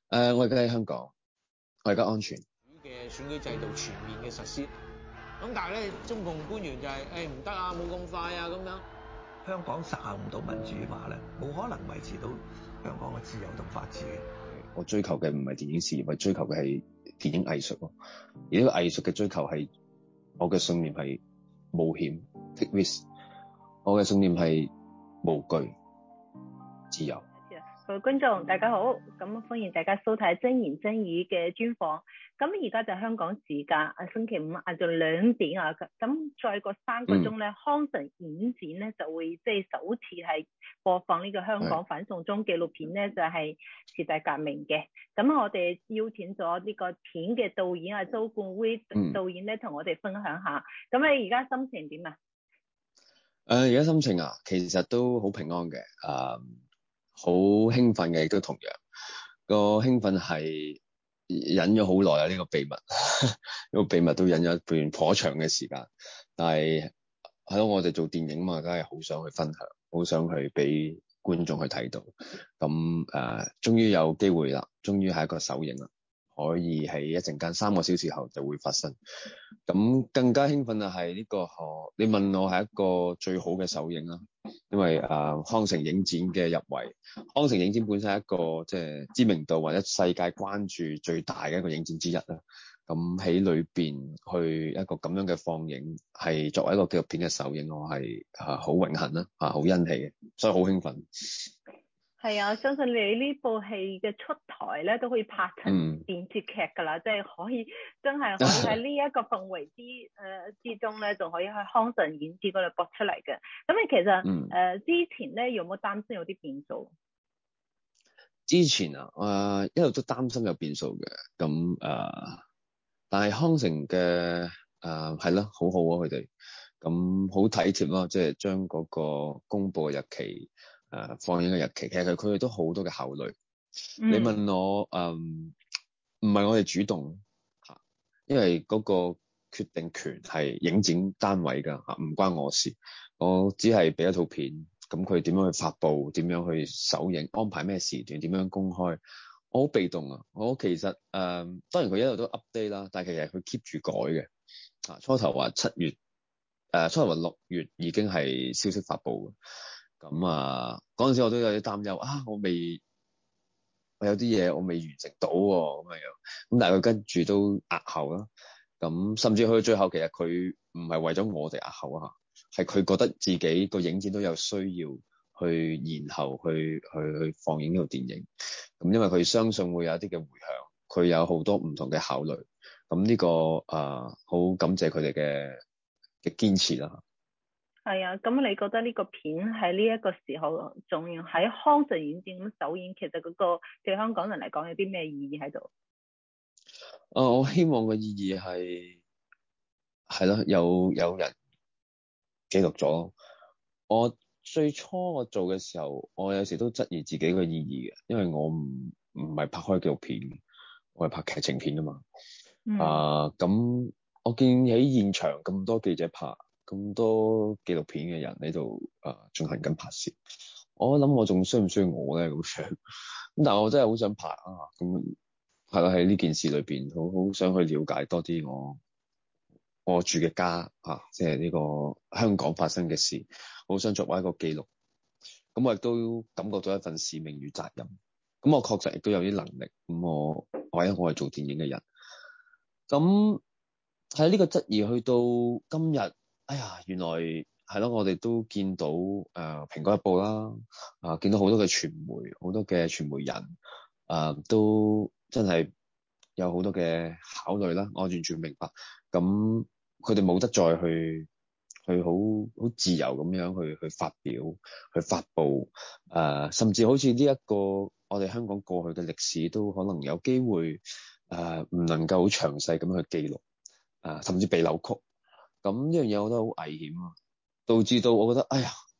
我而家喺香港，我而家安全。 嘅選舉制度全面嘅實施，咁但係咧，中共官員就係唔得啊，冇咁快啊咁樣。 香港實行唔到民主化咧，冇可能維持到香港嘅自由同法治。 我追求嘅唔係電影事業，我追求嘅係電影藝術咯。而呢個藝術嘅追求係我嘅信念係冒險 take risk， 我嘅信念係無懼自由。 各位觀眾大家好，咁歡迎大家收睇真言真語嘅專訪。咁而家就香港時間星期五晏晝2點啊，咁再過3個鐘咧，康城影展咧就會即係首次係播放呢個香港反送中紀錄片咧，就係時代革命嘅。咁我哋邀請咗呢個片嘅導演啊周冠威導演咧，同我哋分享下。咁你而家心情點啊？ 而家心情啊，其實都好平安嘅，好興奮嘅，亦都同樣個興奮係忍咗好耐啊！呢個秘密，呢個秘密都忍咗一段頗長嘅時間。但係係咯，我哋做電影嘛，梗係好想去分享，好想去俾觀眾去睇到。咁終於有機會啦，終於係一個首映啦，可以喺一陣間3個小時後就會發生。咁更加興奮啊！係呢個你問我係一個最好嘅首映啦。因為康城影展嘅入圍，康城影展本身係一個即係知名度或者世界關注最大嘅一個影展之一啦。咁喺裏邊去一個咁樣嘅放映，係作為一個紀錄片嘅首映，我係好榮幸啦，好欣喜嘅，所以好興奮。係啊，相信你呢部戲嘅出台咧，都可以拍成電視劇㗎啦，即係可以真係可以喺呢一個氛圍之中咧，仲可以喺康城影展嗰度播出嚟嘅。咁你其實之前咧有冇擔心有啲變數？ 之前一路都擔心有變數嘅，咁但係康城嘅係咯，好好啊佢哋，咁好體貼咯，即係將嗰個公佈嘅日期。放映嘅日期，其實佢哋都好多嘅考慮。你問我，唔係我哋主動嚇，因為嗰個決定權係影展單位㗎嚇，唔關我事。我只係俾一套片，咁佢點樣去發布，點樣去首映，安排咩時段，點樣公開，我好被動啊。我其實當然佢一路都 update 啦，但係其實佢 keep 住改嘅。初頭話7月，初頭話6月已經係消息發布嘅。咁嗰陣時我都有啲擔憂我有啲嘢我未完成到喎，咁樣，咁但係佢跟住都押後啦。咁甚至去到最後，其實佢唔係為咗我哋押後啊，係佢覺得自己個影展都有需要去延後去放映呢套電影。咁因為佢相信會有一啲嘅回響，佢有好多唔同嘅考慮。咁呢個好感謝佢哋嘅堅持啦。 係啊，咁你覺得呢個片喺呢一個時候仲要喺康城影展咁首演，其實嗰個對香港人嚟講有啲咩意義喺度？ 我希望個意義係咯，有人記錄咗。我最初我做嘅時候，我有時都質疑自己個意義嘅，因為我唔係拍開紀錄片，我係拍劇情片㗎嘛。咁我見喺現場咁多記者拍，咁多紀錄片嘅人喺度進行緊拍攝，我諗我仲需唔需要我咧咁樣？咁但係我真係好想拍啊！咁係咯，喺呢件事裏邊，好想去了解多啲我住嘅家即係呢個香港發生嘅事，好想作為一個記錄。咁我亦都感覺到一份使命與責任。咁我確實亦都有啲能力。咁我係做電影嘅人。咁喺呢個質疑去到今日，原來係咯，我哋都見到蘋果日報啦，見到好多嘅傳媒，好多嘅傳媒人，都真係有好多嘅考慮啦。我完全明白。咁佢哋冇得再去好自由咁樣去發表、去發布，甚至好似呢一個我哋香港過去嘅歷史，都可能有機會唔能夠好詳細咁樣去記錄。甚至被扭曲，咁呢樣嘢我覺得好危險啊，導致到我覺得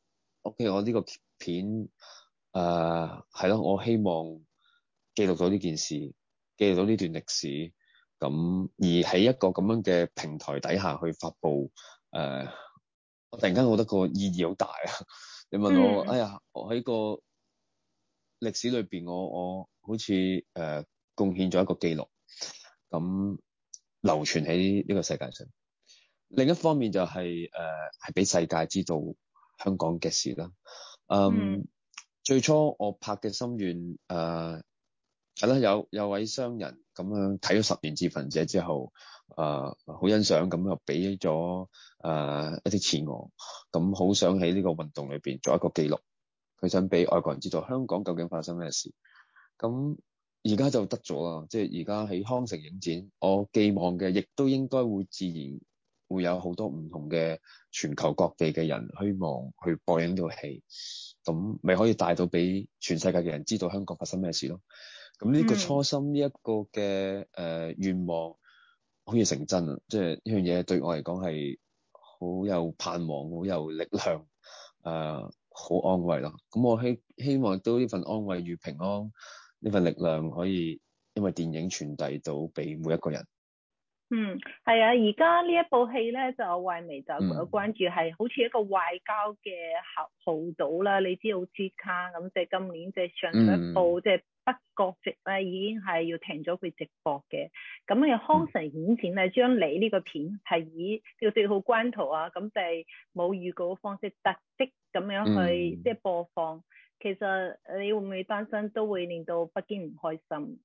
OK， 我呢個片係咯，我希望記錄到呢件事，記錄到呢段歷史，咁而喺一個咁樣嘅平台底下去發布，我突然間覺得個意義好大啊！你問我，我喺個歷史裏邊，我好似貢獻咗一個記錄，咁流傳喺呢個世界上。另一方面就係俾世界知道香港嘅事啦。最初我拍嘅心願係啦，有位商人咁樣睇咗10年自焚者之後，好欣賞，咁又俾咗一啲錢我，咁好想喺呢個運動裏邊做一個記錄，佢想俾外國人知道香港究竟發生咩事。咁而家就得咗啦，即係而家喺康城影展，我寄望嘅亦都應該會自然會有好多唔同嘅全球各地嘅人希望去播映呢套戲，咁咪可以帶到俾全世界嘅人知道香港發生咩事咯。咁呢個初心，呢一個嘅願望好似成真啊！即係呢樣嘢對我嚟講係好有盼望，好有力量，好安慰咯。咁我希望都呢份安慰與平安，呢份力量可以因為電影傳遞到俾每一個人。 係啊，而家呢一部戲咧就外媒就關注係好似一個外交嘅豪賭啦。你知奧斯卡咁即係今年即係上咗一部即係北角直咧已經係要停咗佢直播嘅。咁喺康城影展咧將你呢個片係以呢個4號關頭啊，咁就係冇預告嘅方式特輯咁樣去即係播放。其實你會唔會擔心都會令到北京唔開心？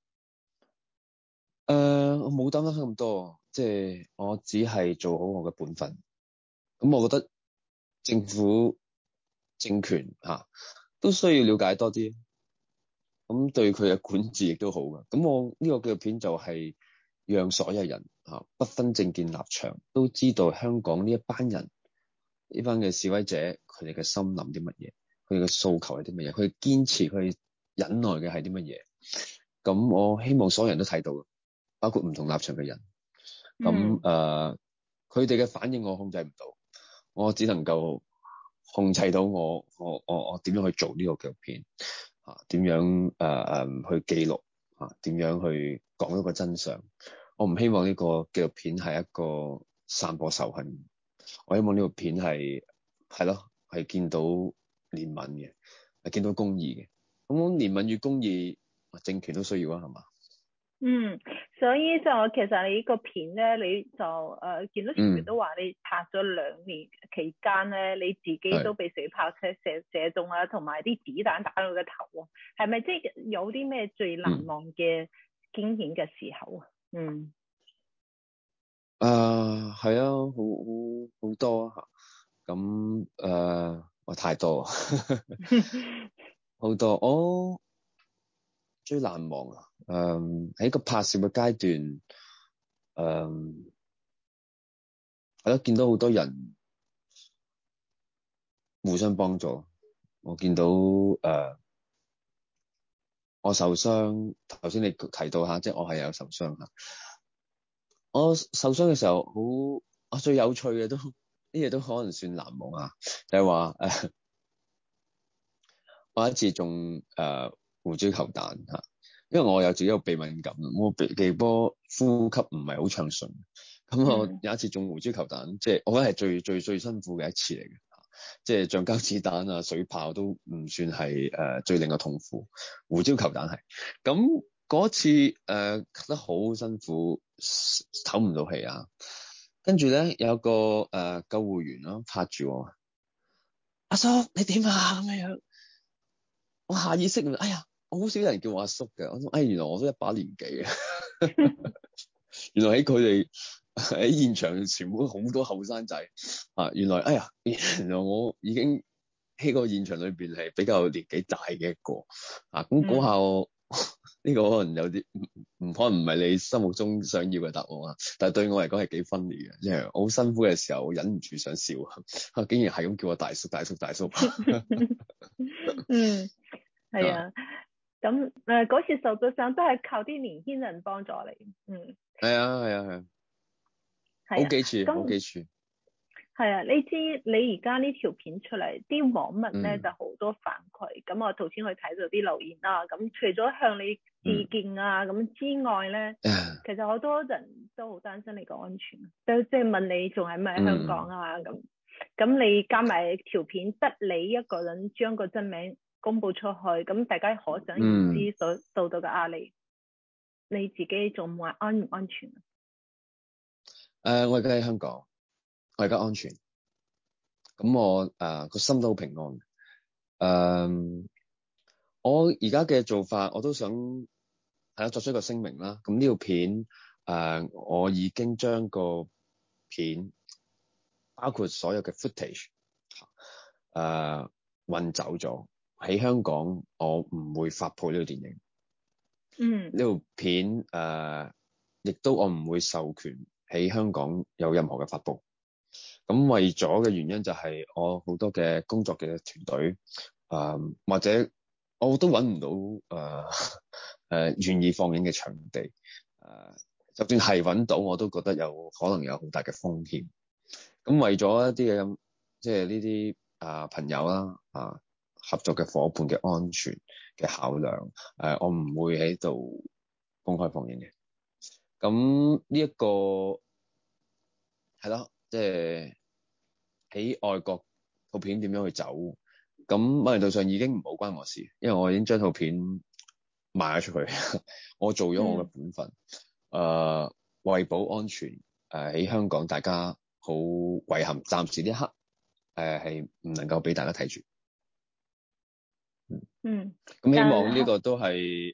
我冇擔心咁多，即係我只係做好我嘅本分。咁我覺得政府政權都需要了解多啲，咁對佢嘅管治亦都好嘅。咁我呢個紀錄片就係讓所有人不分政見立場都知道香港呢一班人，呢班嘅示威者佢哋嘅心諗啲乜嘢，佢哋嘅訴求係啲乜嘢，佢堅持佢忍耐嘅係啲乜嘢。咁我希望所有人都睇到，包括唔同立場嘅人。咁佢哋嘅反應我控制唔到，我只能夠控制到我點樣去做呢個紀錄片，點樣去記錄，點樣去講一個真相。我唔希望呢個紀錄片係一個散播仇恨，我希望呢個片係見到憐憫嘅，係見到公義嘅。咁憐憫與公義，政權都需要啊，係嘛？ 所以就其實你呢個片咧，你就見到傳媒都話你拍咗2年期間咧，你自己都被水炮車射中啊，同埋啲子彈打到個頭啊，係咪即係有啲咩最難忘嘅驚險嘅時候啊？ 係啊，好多吓，咁我太多好多。我最難忘喺個拍攝嘅階段，係咯，見到好多人互相幫助。我見到我受傷，頭先你提到下，即係我係有受傷吓。我受傷嘅時候我最有趣嘅都呢嘢都可能算難忘啊，就係話我一次中胡椒球彈吓，因為我有自己個鼻敏感，我鼻波呼吸唔係好暢順，咁我有一次中胡椒球彈，即係我覺得係最辛苦嘅一次嚟嘅，即係橡膠子彈啊、水炮都唔算係最令我痛苦，胡椒球彈係。咁嗰次咳得好辛苦，唞唔到氣啊，跟住咧有個救護員咯拍住我，阿叔你點啊咁樣。我下意識哎呀，我好少人叫我阿叔嘅，我諗原來我都一把年紀嘅。原來喺佢哋喺現場全部好多後生仔原來原來我已經喺個現場裏邊係比較年紀大嘅一個咁嗰下我呢個可能有啲可能唔係你心目中想要嘅答案但係對我嚟講係幾分裂嘅，因為我好辛苦嘅時候，我忍唔住想笑竟然係咁叫我大叔大叔大叔。 係啊，咁嗰次受咗傷都係靠啲年輕人幫助你。 係啊，好幾處。 係啊，你知你而家呢條片出嚟，啲網民咧就好多反饋。咁我頭先去睇到啲留言啦，咁除咗向你致敬咁之外咧，其實好多人都好擔心你個安全，都即係問你仲喺咪香港啊咁。咁你加埋條片得你一個人將個真名公佈出去，咁大家可想而知所受到嘅壓力。 你自己仲話安唔安全？ 我而家喺香港，我而家安全，咁我個心都好平安。我而家嘅做法，我都想作出一個聲明啦。咁呢條片我已經將個片包括所有嘅 footage 運走咗。喺香港，我唔會發布呢個電影。呢條片亦都我唔會授權喺香港有任何嘅發布。咁為咗嘅原因就係我好多嘅工作嘅團隊或者我都揾唔到願意放映嘅場地。就算係揾到，我都覺得可能有好大嘅風險。咁為咗一啲嘅即係呢啲朋友啦合作嘅夥伴嘅安全嘅考量，我唔會喺度公開放映嘅。咁呢一個係咯，即係喺外國套片點樣去走，咁某程度上已經唔好關我事，因為我已經將套片賣咗出去，我做咗我嘅本分。為保安全，喺香港大家好遺憾，暫時呢一刻係唔能夠俾大家睇住。咁希望呢個都係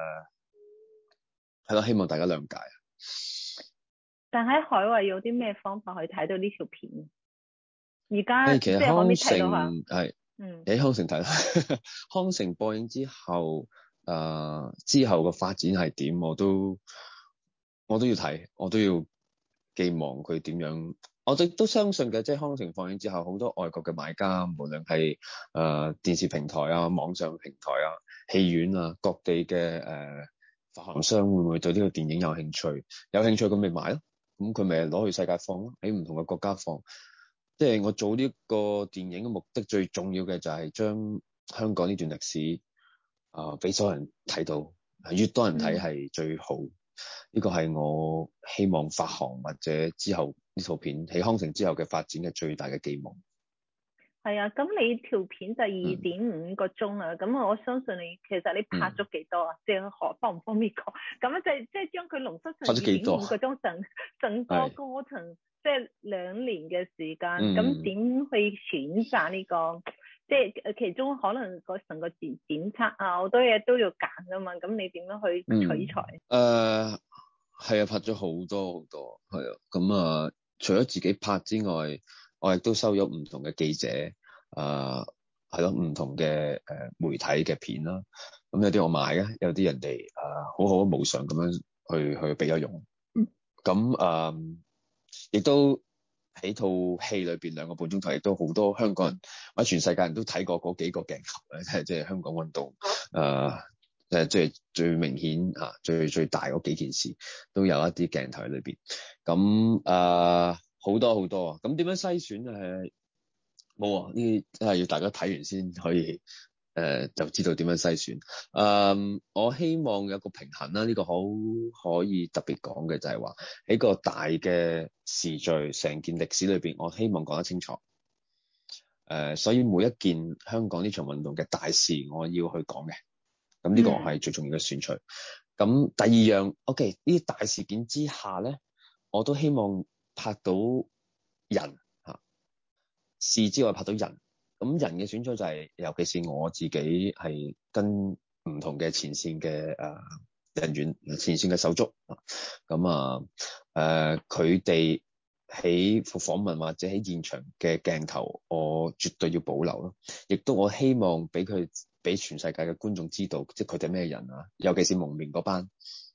係咯，希望大家諒解。 但喺海外有啲咩方法可以睇到呢條片？而家其實即係可唔可以睇到下？ 係喺康城睇啦。康城播映之後，之後嘅發展係點，我都要睇，我都要寄望佢點樣。我哋都相信嘅，即係康城放映之後，好多外國嘅買家，無論係電視平台啊、網上平台啊、戲院啊、各地嘅發行商會唔會對呢個電影有興趣？有興趣咁咪買咯，咁佢咪攞去世界放咯，喺唔同嘅國家放。即係我做呢個電影嘅目的，最重要嘅就係將香港呢段歷史俾所有人睇到，越多人睇係最好。呢個係我希望發行或者之後呢套片喺康城之後嘅發展嘅最大嘅寄望。 係啊，咁你條片就2.5個鐘啦，咁我相信其實你拍咗幾多啊？即係方唔方便講？咁即係將佢濃縮成2.5個鐘，整個過程即係2年嘅時間，咁點去選擇呢個？即係其中可能個成個檢測啊，好多嘢都要揀噶嘛，咁你點樣去取材？ 係啊，拍咗好多，係啊，咁除咗自己拍之外，我亦都收咗唔同嘅記者，係咯，唔同嘅媒體嘅片啦。咁有啲我買嘅，有啲人哋好好無償咁樣去俾咗用。咁亦都喺套戲裏邊2個半鐘頭，亦都好多香港人或者全世界人都睇過嗰幾個鏡頭咧，即係香港運動即係最明顯最大嗰幾件事都有一啲鏡頭喺裏邊。咁好多啊！咁點樣篩選冇啊？呢啲真係要大家睇完先可以就知道點樣篩選。我希望有個平衡啦，呢個好可以特別講嘅就係話喺個大嘅時序成件歷史裏邊，我希望講得清楚。所以每一件香港呢場運動嘅大事，我要去講嘅。咁呢個係最重要嘅選取。咁第二樣，OK，呢啲大事件之下咧，我都希望拍到人事之外拍到人。咁人嘅選取就係，尤其是我自己係跟唔同嘅前線嘅人員、前線嘅手足。咁佢哋喺訪問或者喺現場嘅鏡頭，我絕對要保留咯。亦都我希望俾全世界嘅觀眾知道，即係佢哋咩人啊，尤其是蒙面嗰班。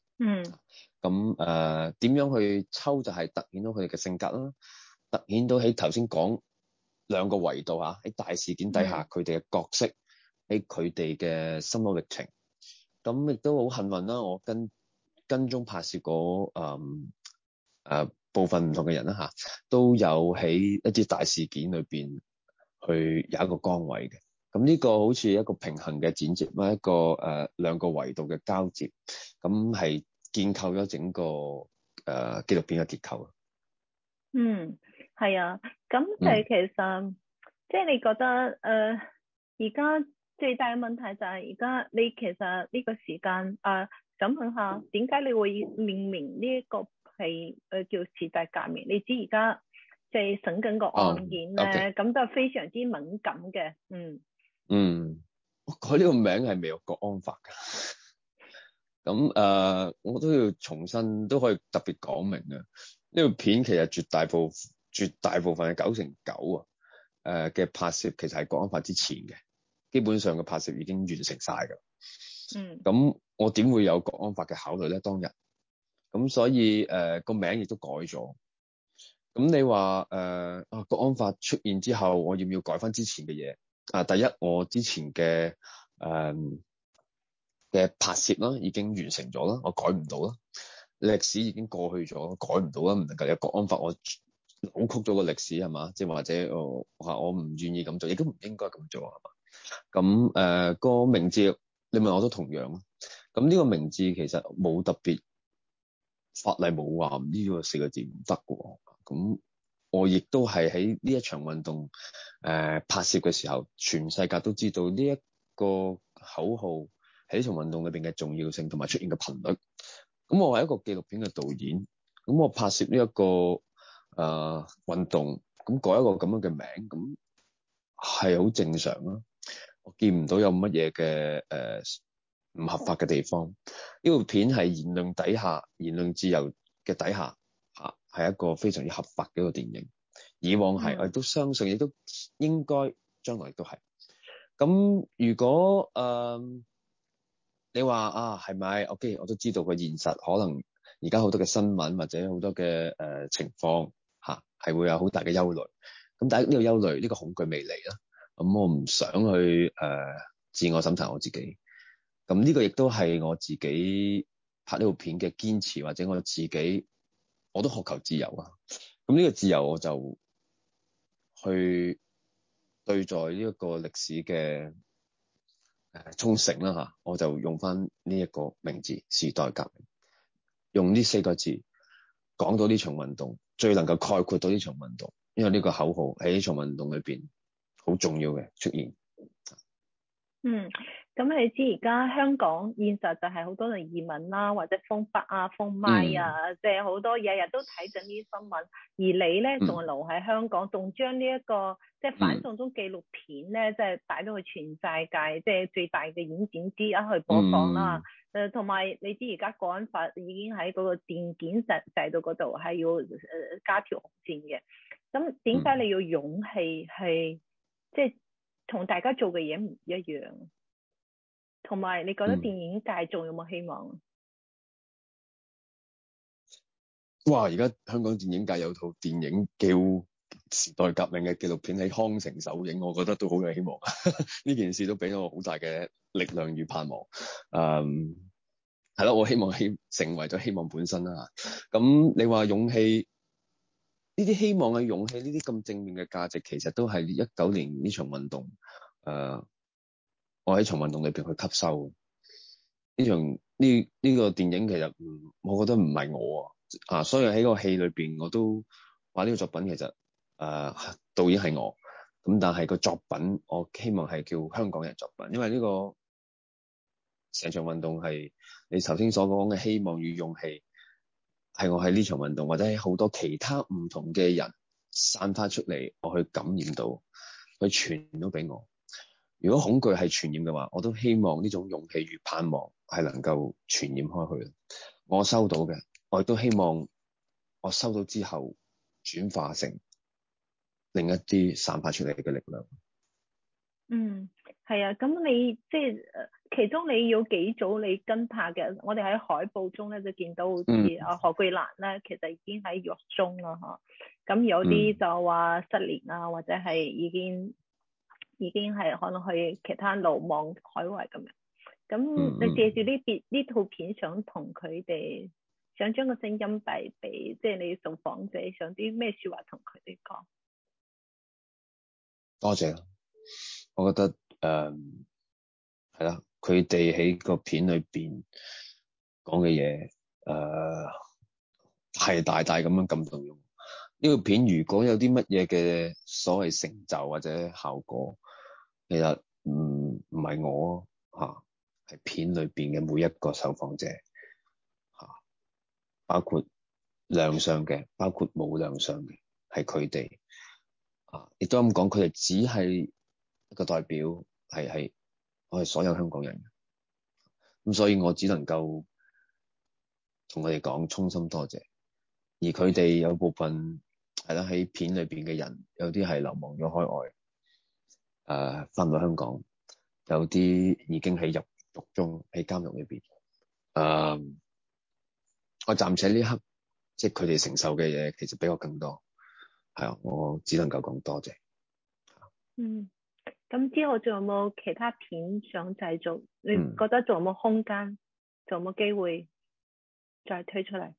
咁點樣去抽就係突顯到佢哋嘅性格啦，突顯到喺頭先講2個維度喺大事件底下佢哋嘅角色，喺佢哋嘅心路歷程。咁亦都好幸運啦，我跟蹤拍攝嗰部分唔同嘅人啦都有喺一啲大事件裏邊去有一個崗位嘅。咁呢個好似一個平衡嘅剪接，一個2個維度嘅交接，咁係建構咗整個紀錄片嘅結構。 係啊，咁就係其實即係你覺得而家最大嘅問題就係而家你其實呢個時間想問下點解你會命名呢一個係叫時代革命？你知而家即係審緊個案件咧，咁都係非常之敏感嘅。 我改呢個名係未有國安法㗎。咁我都要重新都可以特別講明嘅，呢個片其實絕大部分係99%嘅拍攝其實係國安法之前嘅，基本上嘅拍攝已經完成晒㗎。咁我點會有國安法嘅考慮咧？當日咁所以個名亦都改咗。咁你話國安法出現之後，我要唔要改翻之前嘅嘢？第一，我之前嘅拍攝啦，已經完成咗啦，我改唔到啦。歷史已經過去咗，改唔到啦，唔能夠有國安法，我扭曲咗個歷史係嘛？即係或者我唔願意咁做，亦都唔應該咁做係嘛？咁個名字你問我都同樣。咁呢個名字其實冇特別法例冇話呢個4個字唔得嘅。咁我亦都係喺呢一場運動拍攝嘅時候，全世界都知道呢一個口號喺呢場運動裏邊嘅重要性同埋出現嘅頻率。咁我係一個紀錄片嘅導演，咁我拍攝呢一個運動，咁改一個咁樣嘅名，咁係好正常啦。我見唔到有乜嘢嘅唔合法嘅地方。呢部片係言論底下，言論自由嘅底下係一個非常之合法嘅一個電影。以往係，我亦都相信，亦都應該將來亦都係。咁如果你話係咪 OK？ 我都知道個現實可能而家好多嘅新聞或者好多嘅情況係會有好大嘅憂慮。咁但係呢個憂慮，呢個恐懼未嚟啦。咁我唔想去自我審查我自己。咁呢個亦都係我自己拍呢部片嘅堅持，或者我自己我都渴求自由啊。咁呢個自由我就去對待呢一個歷史嘅沖繩啦嚇，我就用翻呢一個名字時代革命，用呢4個字講到呢場運動，最能夠概括到呢場運動，因為呢個口號喺呢場運動裏邊好重要嘅出現。 咁你知而家香港現實就係好多人移民啦，或者封北啊、封麥啊，即係好多日日都睇緊呢啲新聞。而你咧仲係留喺香港，仲將呢一個即係反送中紀錄片咧，即係帶到去全世界，即係最大嘅影展之一去播放啦。同埋你知而家國安法已經喺嗰個電檢制度嗰度係要加條紅線嘅。咁點解你要勇氣係即係同大家做嘅嘢唔一樣？同埋你覺得電影界仲有冇希望？ 哇！而家香港電影界有套電影叫《時代革命》嘅紀錄片喺康城首映，我覺得都好有希望。呢件事都俾我好大嘅力量與盼望。係咯，我希望成為咗希望本身啦。咁你話勇氣，呢啲希望嘅勇氣，呢啲咁正面嘅價值，其實都係19年呢場運動我喺場運動裏邊去吸收呢個電影，其實我覺得唔係我所以喺個戲裏邊我都話呢個作品其實導演係我，咁但係個作品我希望係叫香港人作品，因為呢個成場運動係你頭先所講嘅希望與勇氣，係我喺呢場運動或者喺好多其他唔同嘅人散發出嚟，我去感染到，去傳到俾我。如果恐懼係傳染嘅話，我都希望呢種勇氣與盼望係能夠傳染開去。我收到嘅，我亦都希望我收到之後轉化成另一啲散發出嚟嘅力量。 係啊，咁你即係其中你有幾組你跟拍嘅？我哋喺海報中咧就見到好似何桂蘭咧，其實已經喺獄中啦咁有啲就話失聯啊，或者係已經係可能去其他流亡海外咁樣。咁你借住呢套片，想同佢哋，想將個聲音俾即係你受訪者，想啲咩說話同佢哋講？ 多謝。我覺得係啦，佢哋喺個片裏邊講嘅嘢係大大咁樣感動咗。呢個片如果有啲乜嘢嘅所謂成就或者效果，其實唔係我係片裏邊嘅每一個受訪者嚇，包括亮相嘅，包括冇亮相嘅，係佢哋啊，亦都咁講，佢哋只係一個代表，係我哋所有香港人嘅，咁所以我只能夠同佢哋講衷心多謝。而佢哋有部分係啦，喺片裏邊嘅人，有啲係流亡咗海外，返唔到香港，有啲已經喺入獄中，喺監獄裏邊。我暫且呢刻，即係佢哋承受嘅嘢，其實比我更多。係啊，我只能夠講多謝。 咁之後仲有冇其他片想製作？你覺得仲有冇空間？仲有冇機會再推出嚟？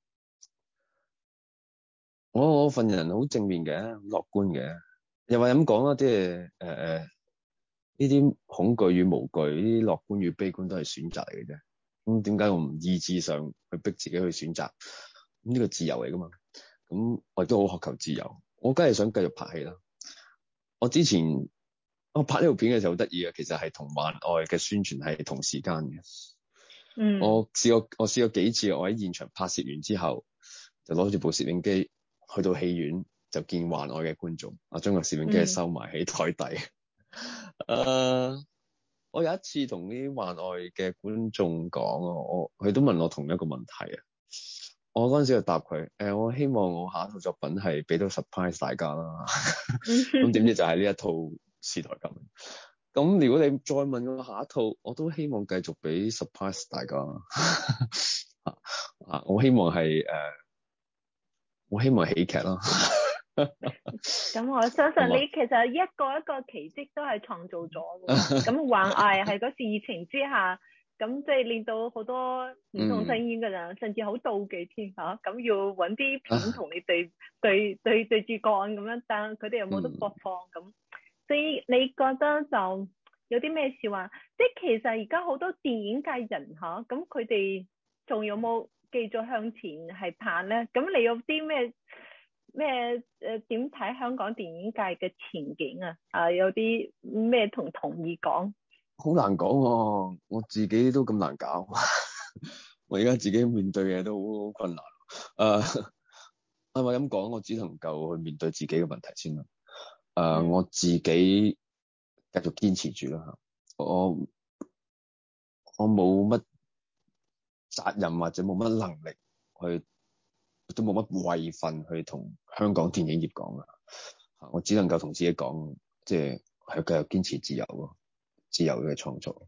我份人好正面嘅，樂觀嘅，又話咁講啦，即係呢啲恐懼與無懼，呢啲樂觀與悲觀都係選擇嚟嘅啫。咁點解我唔意志上去逼自己去選擇？咁呢個自由嚟噶嘛？咁我亦都好渴求自由。我梗係想繼續拍戲啦。我之前拍呢部片嘅時候好得意嘅，其實係同幻愛嘅宣傳係同時間嘅。我試過幾次，我喺現場拍攝完之後，就攞住部攝影機去到戲院就見幻愛嘅觀眾，我將個攝影機收埋喺台底。我有一次同啲幻愛嘅觀眾講，佢都問我同一個問題啊。我嗰陣時就答佢，我希望我下一套作品係俾到 surprise 大家啦。咁點知就係呢一套時代革命。咁如果你再問我下一套，我都希望繼續俾 surprise 大家。我希望係我希望喜劇咯。 咁我相信你其實一個一個奇蹟都係創造咗嘅。咁幻愛係嗰時疫情之下，咁即係令到好多唔同聲音嘅人，甚至好妒忌添嚇。咁要揾啲片同你對住幹咁樣，但佢哋又冇得播放咁。所以你覺得就有啲咩事話？即係其實而家好多電影界人嚇，咁佢哋仲有冇繼續向前係拍咧？咁你有啲咩點睇香港電影界嘅前景啊？有啲咩同意講？ 好難講喎，我自己都咁難搞。我而家自己面對嘅都好困難。係咪咁講？我只能夠去面對自己嘅問題先啦。我自己繼續堅持住啦。我冇乜責任或者冇乜能力去，都冇乜位份去同香港電影業講啊。我只能夠同自己講，即係繼續堅持自由咯，自由嘅創作。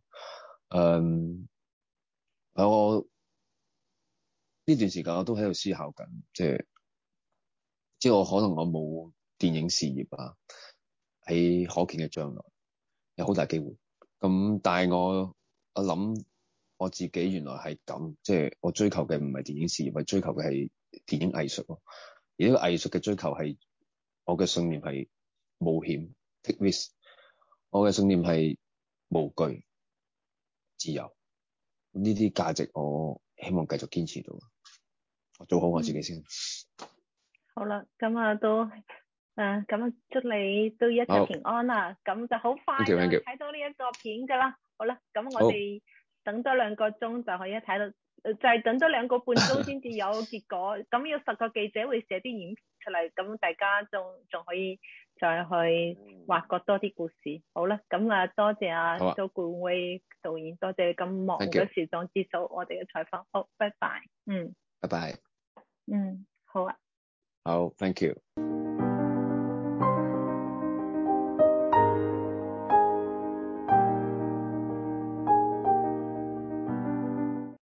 我呢段時間我都喺度思考緊，即係我可能我冇電影事業啊，喺可見嘅將來有好大機會。咁但係我諗我自己原來係咁，即係我追求嘅唔係電影事業，係追求嘅係電影藝術咯。而呢個藝術嘅追求係我嘅信念係冒險 take risk， 我嘅信念係無懼自由。呢啲價值我希望繼續堅持到，我做好我自己先。 好啦，咁都咁祝你都一切平安啦。咁就好快就睇到呢一個片噶啦。好啦，咁我哋等多2個鐘就可以睇到，就係等多2個半鐘先至有結果。咁要10個記者會寫啲影片出嚟，咁大家仲可以再去挖掘多啲故事。好啦，咁多謝周冠威導演，多謝咁忙嘅時裝接受我哋嘅採訪。好，拜拜。 拜拜。 好啊。 好，thank you。